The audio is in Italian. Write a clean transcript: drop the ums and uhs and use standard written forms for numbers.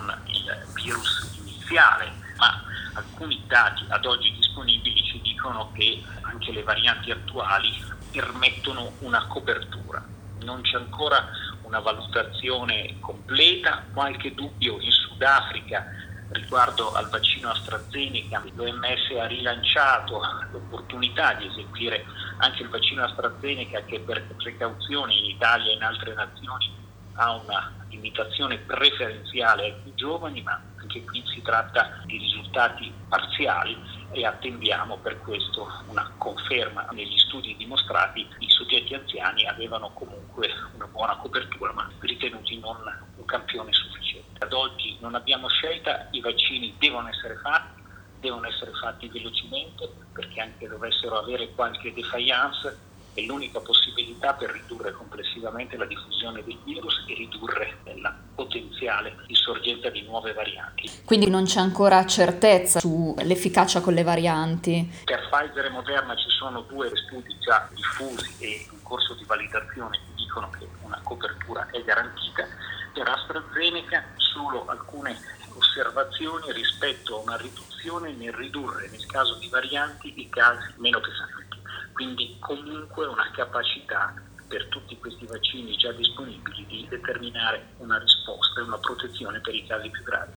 con il virus iniziale, ma alcuni dati ad oggi disponibili ci dicono che anche le varianti attuali permettono una copertura. Non c'è ancora una valutazione completa, qualche dubbio in Sudafrica riguardo al vaccino AstraZeneca. L'OMS ha rilanciato l'opportunità di eseguire anche il vaccino AstraZeneca, che per precauzione in Italia e in altre nazioni ha una limitazione preferenziale ai più giovani, ma anche qui si tratta di risultati parziali e attendiamo per questo una conferma. Negli studi dimostrati i soggetti anziani avevano comunque una buona copertura, ma ritenuti non un campione sufficiente. Ad oggi non abbiamo scelta, i vaccini devono essere fatti velocemente, perché anche dovessero avere qualche defiance è l'unica possibilità per ridurre complessivamente la diffusione del virus e ridurre la potenziale insorgenza di nuove varianti. Quindi non c'è ancora certezza sull'efficacia con le varianti? Per Pfizer e Moderna ci sono 2 studi già diffusi e in corso di validazione che dicono che una copertura è garantita. Per AstraZeneca solo alcune osservazioni rispetto a una riduzione nel ridurre, nel caso di varianti, i casi meno pesanti. Quindi comunque una capacità per tutti questi vaccini già disponibili di determinare una risposta e una protezione per i casi più gravi.